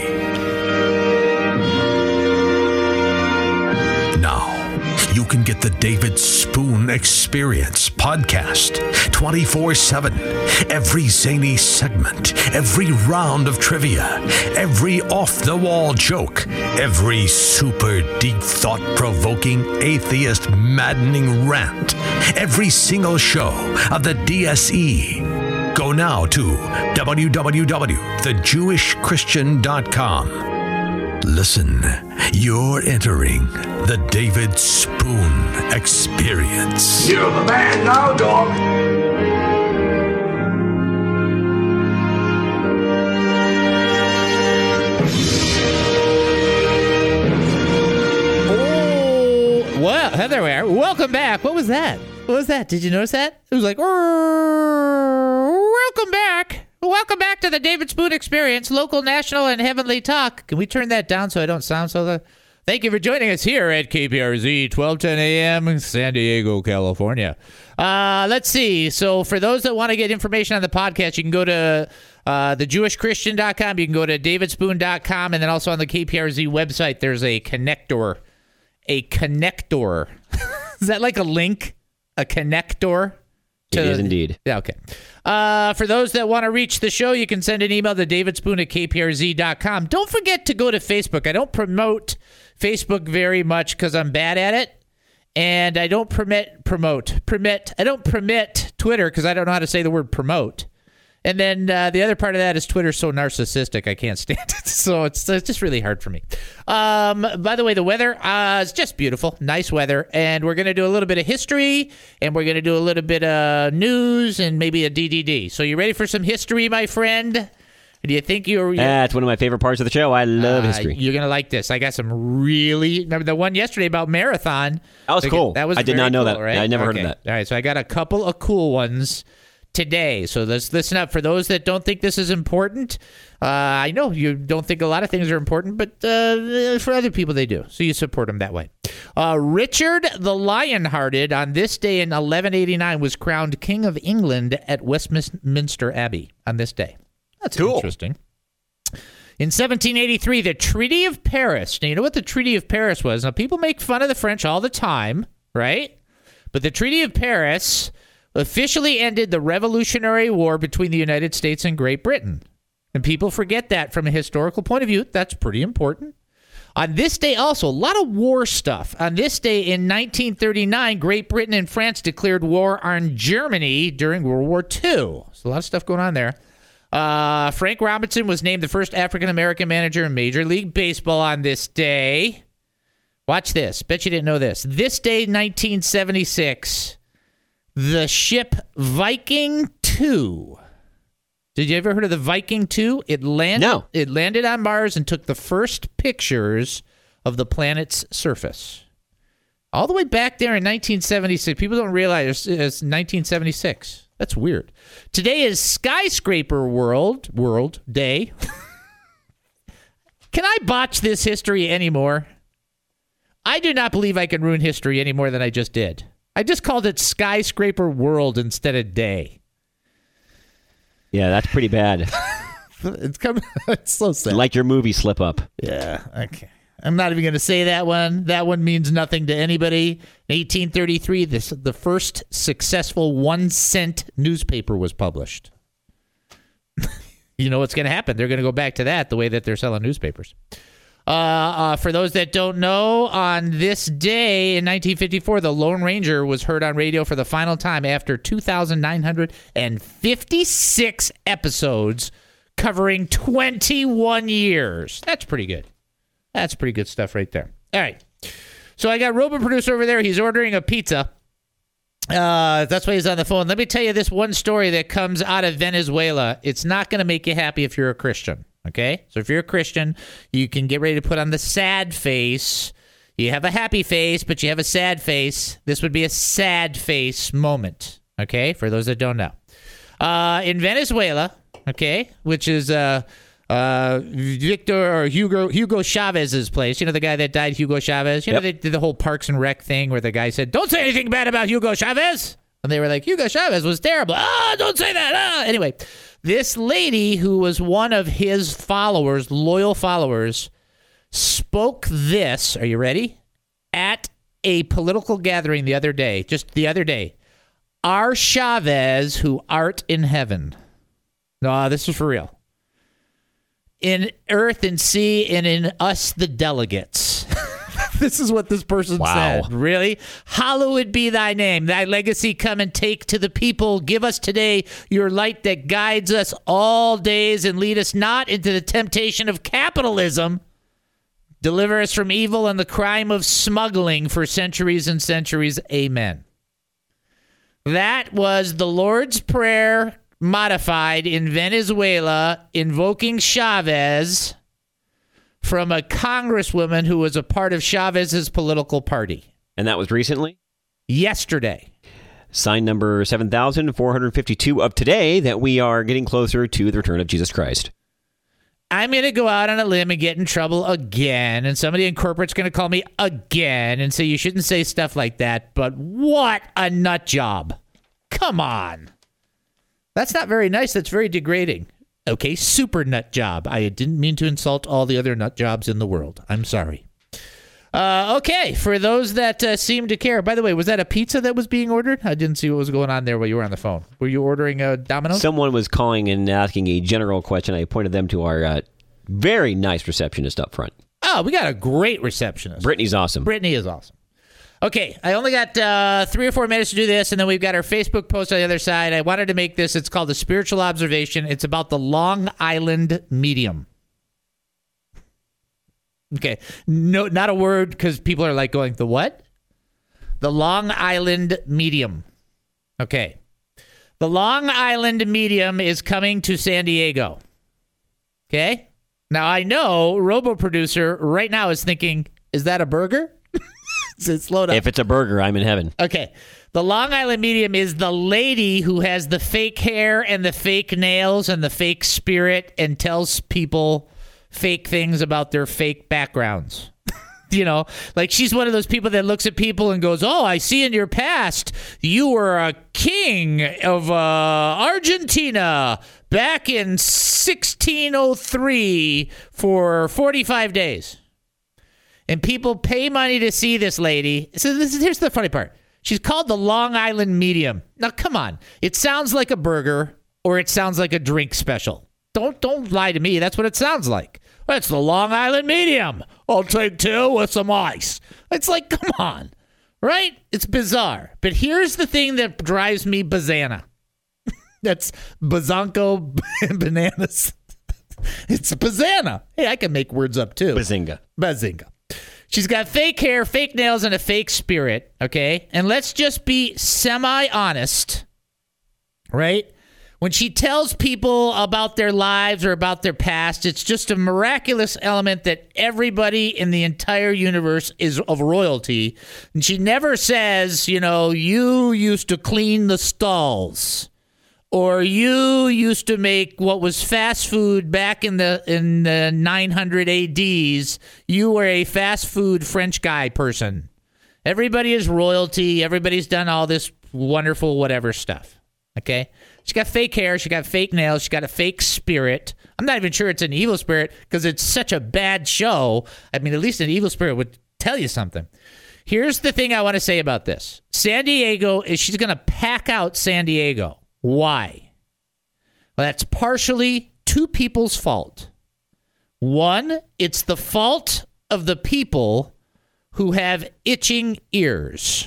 Now, you can get the David Spoon Experience podcast twenty-four seven. Every zany segment, every round of trivia, every off-the-wall joke, every super deep thought-provoking, atheist maddening rant, every single show of the D S E. Go now to w w w dot the jewish christian dot com. Listen, you're entering the David Spoon Experience. You're the man now, dog. there we are. Welcome back. What was that? What was that? Did you notice that? It was like, welcome back. Welcome back to the David Spoon Experience, local, national, and heavenly talk. Can we turn that down so I don't sound so... The- Thank you for joining us here at K P R Z, twelve ten a.m. in San Diego, California. Uh, let's see. So for those that want to get information on the podcast, you can go to uh, the jewish christian dot com. You can go to david spoon dot com. And then also on the K P R Z website, there's a connector. A connector. Is that like a link? A connector? It is indeed. Yeah, okay. Uh, for those that want to reach the show, you can send an email to davidspoon at k p r z dot com. Don't forget to go to Facebook. I don't promote Facebook very much because I'm bad at it. And I don't permit, promote, permit. I don't permit Twitter because I don't know how to say the word promote. And then uh, the other part of that is Twitter's so narcissistic, I can't stand it. So it's, it's just really hard for me. Um, by the way, the weather uh, is just beautiful. Nice weather. And we're going to do a little bit of history, and we're going to do a little bit of news, and maybe a D D D. So you ready for some history, my friend? Do you think you're... That's one of my favorite parts of the show. I love uh, history. You're going to like this. I got some really... Remember the one yesterday about marathon? That was cool. That was I did not know cool, that. Right? I never okay. heard of that. All right, so I got a couple of cool ones today. So let's listen up. For those that don't think this is important, uh, I know you don't think a lot of things are important, but uh, for other people they do. So you support them that way. Uh, Richard the Lionhearted on this day in eleven eighty-nine was crowned King of England at Westminster Abbey on this day. That's cool. Interesting. In seventeen eighty-three, the Treaty of Paris. Now, you know what the Treaty of Paris was? Now, people make fun of the French all the time, right? But the Treaty of Paris officially ended the Revolutionary War between the United States and Great Britain. And people forget that from a historical point of view. That's pretty important. On this day also, a lot of war stuff. On this day in nineteen thirty-nine, Great Britain and France declared war on Germany during World War Two. So a lot of stuff going on there. Uh, Frank Robinson was named the first African-American manager in Major League Baseball on this day. Watch this. Bet you didn't know this. This day, nineteen seventy-six, the ship Viking two. Did you ever heard of the Viking two? It landed, no. It landed on Mars and took the first pictures of the planet's surface. All the way back there in nineteen seventy-six. People don't realize it's nineteen seventy-six. That's weird. Today is Skyscraper World World Day. Can I botch this history anymore? I do not believe I can ruin history any more than I just did. I just called it Skyscraper World instead of Day. Yeah, that's pretty bad. It's coming. It's so sad. Like your movie slip up. Yeah. Okay. I'm not even going to say that one. That one means nothing to anybody. In eighteen thirty-three, this, the first successful one-cent newspaper was published. You know what's going to happen. They're going to go back to that the way that they're selling newspapers. Uh, uh, for those that don't know, on this day in nineteen fifty-four, the Lone Ranger was heard on radio for the final time after two thousand nine hundred fifty-six episodes covering twenty-one years. That's pretty good. That's pretty good stuff right there. All right. So I got Robot Producer over there. He's ordering a pizza. Uh, that's why he's on the phone. Let me tell you this one story that comes out of Venezuela. It's not going to make you happy if you're a Christian. Okay? So if you're a Christian, you can get ready to put on the sad face. You have a happy face, but you have a sad face. This would be a sad face moment. Okay? For those that don't know. Uh, in Venezuela, okay, which is... Uh, Uh, Victor or Hugo Hugo Chavez's place. You know the guy that died, Hugo Chavez? You know, yep. They did the whole Parks and Rec thing where the guy said, don't say anything bad about Hugo Chavez. And they were like, Hugo Chavez was terrible. Ah, don't say that. Ah. Anyway, this lady who was one of his followers, loyal followers, spoke this. Are you ready? At a political gathering the other day, just the other day. Our Chavez who art in heaven. No, this is for real. In earth and sea, and in us, the delegates. This is what this person wow. said. Really? Hallowed be thy name. Thy legacy come and take to the people. Give us today your light that guides us all days and lead us not into the temptation of capitalism. Deliver us from evil and the crime of smuggling for centuries and centuries. Amen. That was the Lord's Prayer modified in Venezuela, invoking Chavez from a congresswoman who was a part of Chavez's political party. And that was recently? Yesterday. Sign number seven thousand four hundred fifty-two of today that we are getting closer to the return of Jesus Christ. I'm going to go out on a limb and get in trouble again, and somebody in corporate's going to call me again and say you shouldn't say stuff like that, but what a nut job. Come on. That's not very nice. That's very degrading. Okay, super nut job. I didn't mean to insult all the other nut jobs in the world. I'm sorry. Uh, okay, for those that uh, seem to care. By the way, was that a pizza that was being ordered? I didn't see what was going on there while you were on the phone. Were you ordering a Domino's? Someone was calling and asking a general question. I pointed them to our uh, very nice receptionist up front. Oh, we got a great receptionist. Brittany's awesome. Brittany is awesome. Okay, I only got uh, three or four minutes to do this, and then we've got our Facebook post on the other side. I wanted to make this. It's called The Spiritual Observation. It's about the Long Island Medium. Okay, no, not a word, because people are like going, the what? The Long Island Medium. Okay. The Long Island Medium is coming to San Diego. Okay? Now, I know Robo Producer right now is thinking, is that a burger? So slow down. If it's a burger, I'm in heaven. Okay. The Long Island Medium is the lady who has the fake hair and the fake nails and the fake spirit and tells people fake things about their fake backgrounds. You know, like she's one of those people that looks at people and goes, oh, I see in your past you were a king of uh, Argentina back in sixteen oh three for forty-five days. And people pay money to see this lady. So this is, here's the funny part. She's called the Long Island Medium. Now, come on. It sounds like a burger or it sounds like a drink special. Don't don't lie to me. That's what it sounds like. It's the Long Island Medium. I'll take two with some ice. It's like, come on, right? It's bizarre. But here's the thing that drives me bazana. That's bazonko bananas. It's bazana. Hey, I can make words up too. Bazinga. Bazinga. She's got fake hair, fake nails, and a fake spirit, okay? And let's just be semi-honest, right? When she tells people about their lives or about their past, it's just a miraculous element that everybody in the entire universe is of royalty. And she never says, you know, you used to clean the stalls, or you used to make what was fast food back in the in the nine hundred A Ds. You were a fast food French guy person. Everybody is royalty. Everybody's done all this wonderful whatever stuff. Okay? She got fake hair. She got fake nails. She got a fake spirit. I'm not even sure it's an evil spirit because it's such a bad show. I mean, at least an evil spirit would tell you something. Here's the thing I want to say about this. San Diego, is she's going to pack out San Diego. Why? Well, that's partially two people's fault. One, it's the fault of the people who have itching ears.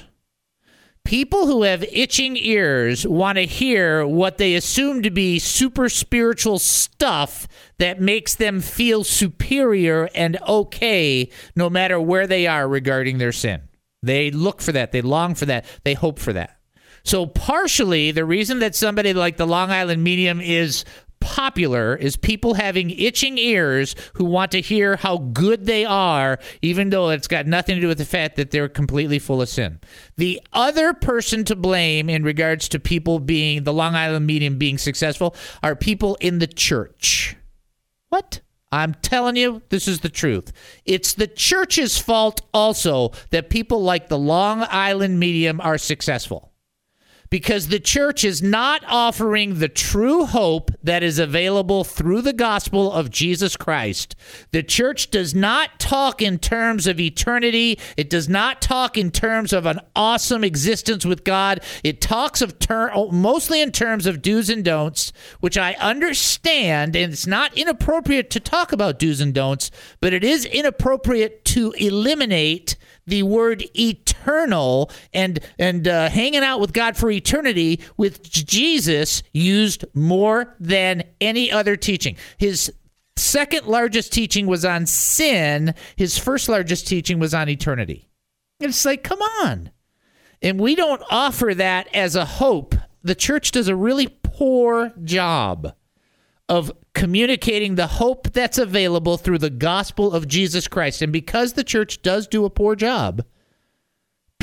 People who have itching ears want to hear what they assume to be super spiritual stuff that makes them feel superior and okay no matter where they are regarding their sin. They look for that. They long for that. They hope for that. So partially, the reason that somebody like the Long Island Medium is popular is people having itching ears who want to hear how good they are, even though it's got nothing to do with the fact that they're completely full of sin. The other person to blame in regards to people being, the Long Island Medium being successful, are people in the church. What? I'm telling you, this is the truth. It's the church's fault also that people like the Long Island Medium are successful. Because the church is not offering the true hope that is available through the gospel of Jesus Christ. The church does not talk in terms of eternity. It does not talk in terms of an awesome existence with God. It talks of ter- mostly in terms of do's and don'ts, which I understand, and it's not inappropriate to talk about do's and don'ts, but it is inappropriate to eliminate the word eternal and and uh, hanging out with God for eternity with Jesus used more than any other teaching. His second largest teaching was on sin. His first largest teaching was on eternity. It's like, come on. And we don't offer that as a hope. The church does a really poor job of communicating the hope that's available through the gospel of Jesus Christ. And because the church does do a poor job,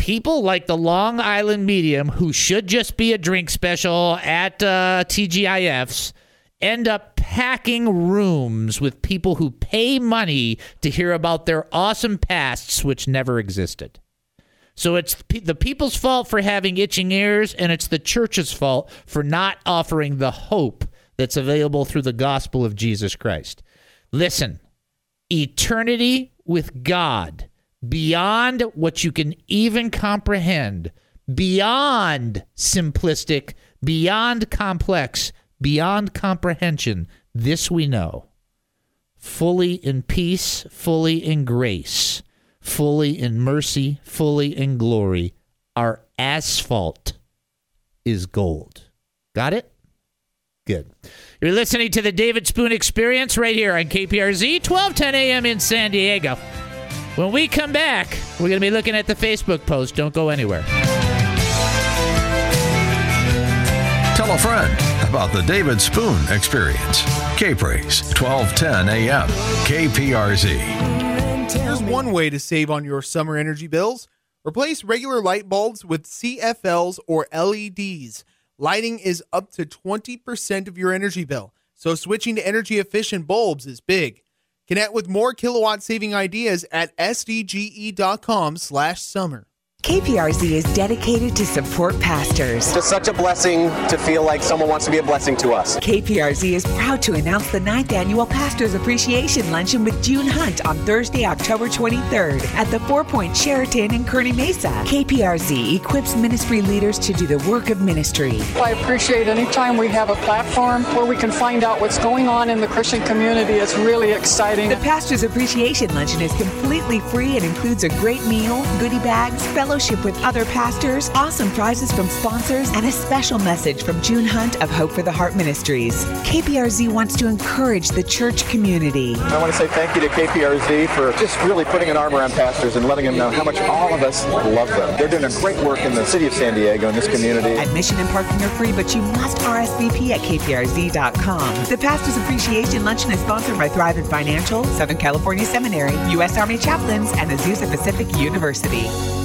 people like the Long Island Medium, who should just be a drink special at uh, T G I F's, end up packing rooms with people who pay money to hear about their awesome pasts, which never existed. So it's the people's fault for having itching ears, and it's the church's fault for not offering the hope that's available through the gospel of Jesus Christ. Listen, eternity with God, beyond what you can even comprehend, beyond simplistic, beyond complex, beyond comprehension, this we know. Fully in peace, fully in grace, fully in mercy, fully in glory, our asphalt is gold. Got it? Good. You're listening to the David Spoon Experience right here on K P R Z, twelve ten a.m. in San Diego. When we come back, we're going to be looking at the Facebook post. Don't go anywhere. Tell a friend about the David Spoon Experience. K-Praise, twelve ten a.m. K P R Z. Here's one way to save on your summer energy bills. Replace regular light bulbs with C F Ls or L E Ds. Lighting is up to twenty percent of your energy bill, so switching to energy-efficient bulbs is big. Connect with more kilowatt-saving ideas at sdge.com slash summer. K P R Z is dedicated to support pastors. It's such a blessing to feel like someone wants to be a blessing to us. K P R Z is proud to announce the ninth Annual Pastors Appreciation Luncheon with June Hunt on Thursday, October twenty-third at the Four Point Sheraton in Kearney Mesa. K P R Z equips ministry leaders to do the work of ministry. I appreciate any time we have a platform where we can find out what's going on in the Christian community. It's really exciting. The Pastors Appreciation Luncheon is completely free and includes a great meal, goodie bags, fellowship with other pastors, awesome prizes from sponsors, and a special message from June Hunt of Hope for the Heart Ministries. K P R Z wants to encourage the church community. I want to say thank you to K P R Z for just really putting an arm around pastors and letting them know how much all of us love them. They're doing a great work in the city of San Diego in this community. Admission and parking are free, but you must R S V P at K P R Z dot com. The Pastors Appreciation Luncheon is sponsored by Thrivent Financial, Southern California Seminary, U S Army Chaplains, and Azusa Pacific University.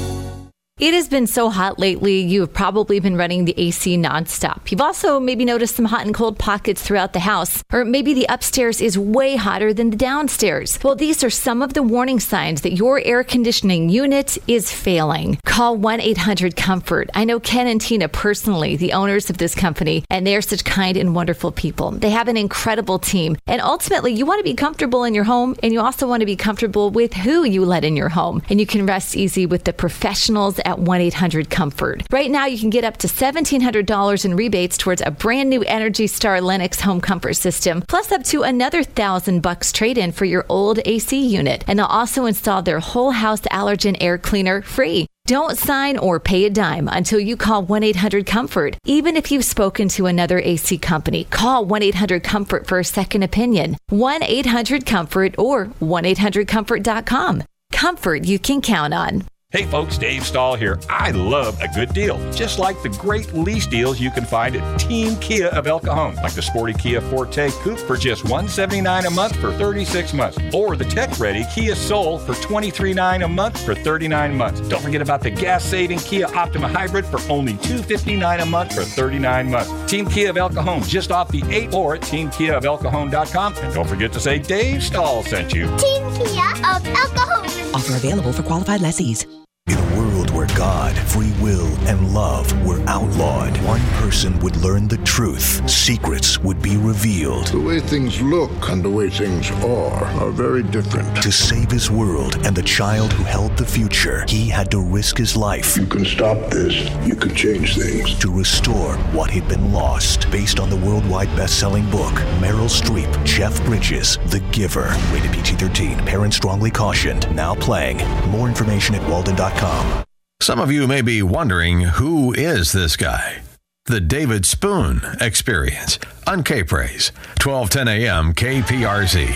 It has been so hot lately, you have probably been running the A C nonstop. You've also maybe noticed some hot and cold pockets throughout the house, or maybe the upstairs is way hotter than the downstairs. Well, these are some of the warning signs that your air conditioning unit is failing. Call one eight hundred comfort. I know Ken and Tina personally, the owners of this company, and they are such kind and wonderful people. They have an incredible team, and ultimately, you want to be comfortable in your home, and you also want to be comfortable with who you let in your home, and you can rest easy with the professionals at one eight hundred comfort. Right now, you can get up to seventeen hundred dollars in rebates towards a brand new Energy Star Lennox home comfort system, plus up to another thousand bucks trade-in for your old A C unit. And they'll also install their whole house allergen air cleaner free. Don't sign or pay a dime until you call one eight hundred comfort. Even if you've spoken to another A C company, call one eight hundred comfort for a second opinion. one eight hundred comfort or one eight hundred comfort dot com. Comfort you can count on. Hey folks, Dave Stahl here. I love a good deal, just like the great lease deals you can find at Team Kia of El Cajon, like the sporty Kia Forte Coupe for just one hundred seventy-nine dollars a month for thirty-six months, or the tech-ready Kia Soul for twenty-three dollars and ninety-nine cents a month for thirty-nine months. Don't forget about the gas-saving Kia Optima Hybrid for only two hundred fifty-nine dollars a month for thirty-nine months. Team Kia of El Cajon, just off the eight or at team kia of el cajon dot com. And don't forget to say Dave Stahl sent you. Team Kia of El Cajon. Offer available for qualified lessees. In a world where God, free will, and love were outlawed, one person would learn the truth. Secrets would be revealed. The way things look and the way things are are very different. To save his world and the child who held the future, he had to risk his life. You can stop this. You can change things. To restore what had been lost. Based on the worldwide best-selling book, Meryl Streep, Jeff Bridges, The Giver. Rated P G thirteen. Parents strongly cautioned. Now playing. More information at walden dot com. Some of you may be wondering, who is this guy? The David Spoon Experience on K-Praise, twelve ten a.m. K P R Z.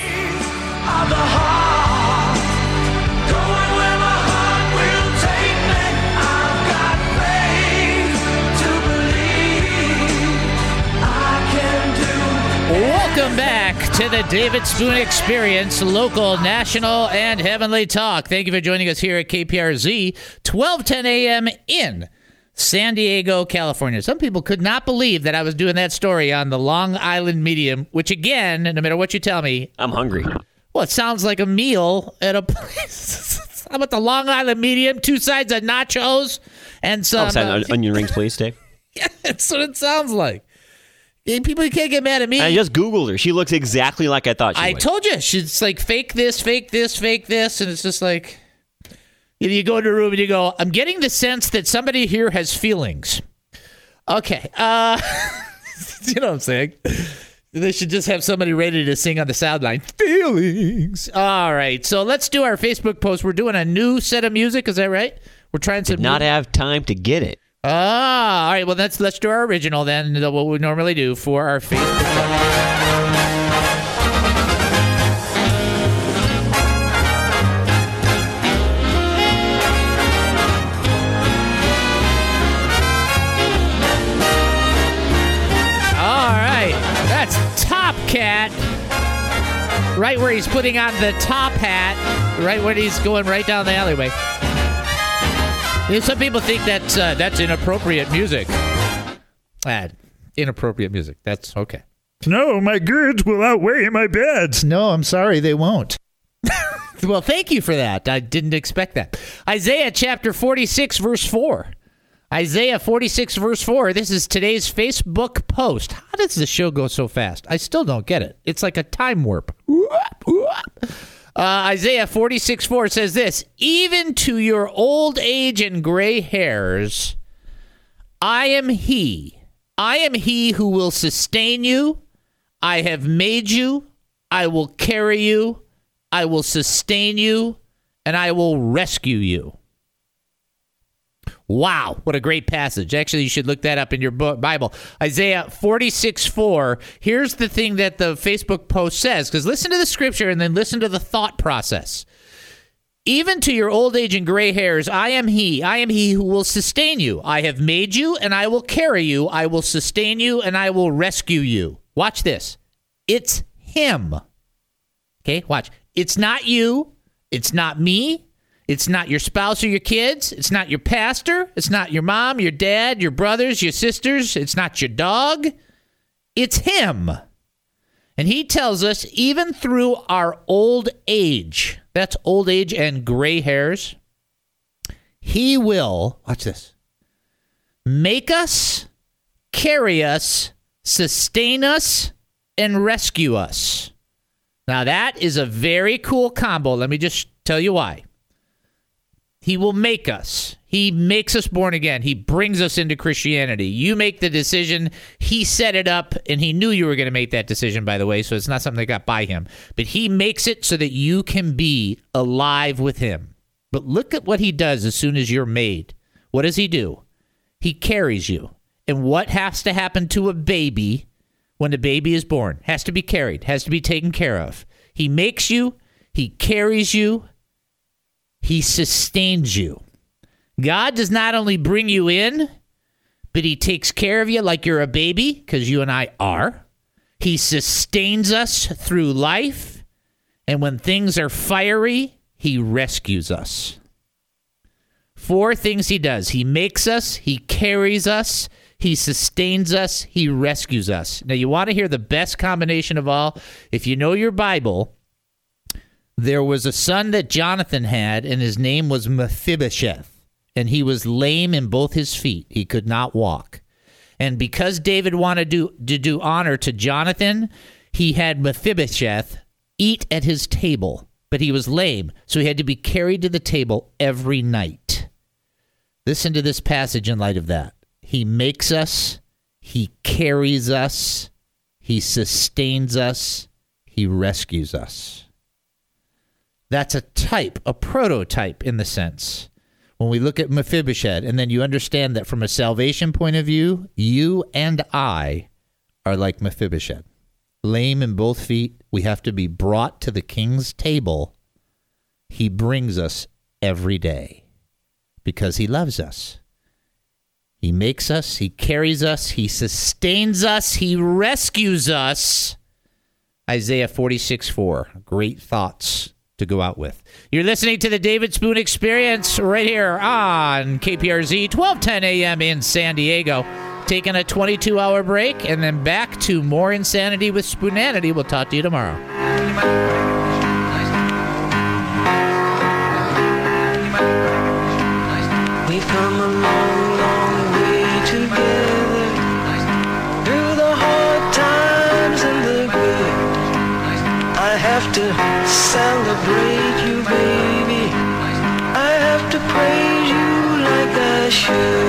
Welcome back to the David Spoon Experience, local, national, and heavenly talk. Thank you for joining us here at K P R Z, twelve ten a.m. in San Diego, California. Some people could not believe that I was doing that story on the Long Island Medium, which again, no matter what you tell me, I'm hungry. Well, it sounds like a meal at a place. How about the Long Island Medium? Two sides of nachos and some... Oh, side, uh, onion rings, please, Dave. Yeah, that's what it sounds like. People can't get mad at me. I just Googled her. She looks exactly like I thought she I would. told you. She's like, fake this, fake this, fake this. And it's just like, you, know, you go into a room and you go, I'm getting the sense that somebody here has feelings. Okay. Uh, you know what I'm saying? They should just have somebody ready to sing on the sideline. Feelings. All right. So let's do our Facebook post. We're doing a new set of music. Is that right? We're trying to Did not have time to get it. Ah, all right. Well, let's let's do our original then, what we normally do for our Facebook post. Top Cat, right where he's putting on the top hat, right when he's going right down the alleyway. You know, some people think that's uh, that's inappropriate music. Ah, inappropriate music. That's okay. No, my goods will outweigh my beds. No, I'm sorry, they won't. Well, thank you for that. I didn't expect that. Isaiah chapter forty-six, verse four. Isaiah forty-six, verse four. This is today's Facebook post. How does the show go so fast? I still don't get it. It's like a time warp. Uh, Isaiah forty-six, four says this, even to your old age and gray hairs, I am he. I am he who will sustain you. I have made you. I will carry you. I will sustain you. And I will rescue you. Wow, what a great passage. Actually, you should look that up in your book, Bible. Isaiah forty-six, four. Here's the thing that the Facebook post says, because listen to the scripture and then listen to the thought process. Even to your old age and gray hairs, I am he. I am he who will sustain you. I have made you, and I will carry you. I will sustain you, and I will rescue you. Watch this. It's him. Okay, watch. It's not you. It's not me. It's not your spouse or your kids. It's not your pastor. It's not your mom, your dad, your brothers, your sisters. It's not your dog. It's him. And he tells us even through our old age, that's old age and gray hairs, he will, watch this, make us, carry us, sustain us, and rescue us. Now that is a very cool combo. Let me just tell you why. He will make us. He makes us born again. He brings us into Christianity. You make the decision. He set it up, and he knew you were going to make that decision, by the way, so it's not something that got by him. But he makes it so that you can be alive with him. But look at what he does as soon as you're made. What does he do? He carries you. And what has to happen to a baby when the baby is born? Has to be carried, has to be taken care of. He makes you. He carries you. He sustains you. God does not only bring you in, but he takes care of you like you're a baby, because you and I are. He sustains us through life. And when things are fiery, he rescues us. Four things he does. He makes us, he carries us, he sustains us, he rescues us. Now, you want to hear the best combination of all? If you know your Bible, there was a son that Jonathan had, and his name was Mephibosheth, and he was lame in both his feet. He could not walk. And because David wanted to do, to do honor to Jonathan, he had Mephibosheth eat at his table, but he was lame, so he had to be carried to the table every night. Listen to this passage in light of that. He makes us, he carries us, he sustains us, he rescues us. That's a type, a prototype in the sense. When we look at Mephibosheth, and then you understand that from a salvation point of view, you and I are like Mephibosheth. Lame in both feet, we have to be brought to the king's table. He brings us every day because he loves us. He makes us, he carries us, he sustains us, he rescues us. Isaiah forty-six four. Great thoughts to go out with. You're listening to the David Spoon Experience right here on K P R Z, twelve ten a.m. in San Diego. Taking a twenty-two hour break and then back to more insanity with Spoonanity. We'll talk to you tomorrow. We've come a long, long way together, through the hard times and the good. I have to celebrate you, baby. I have to praise you like I should.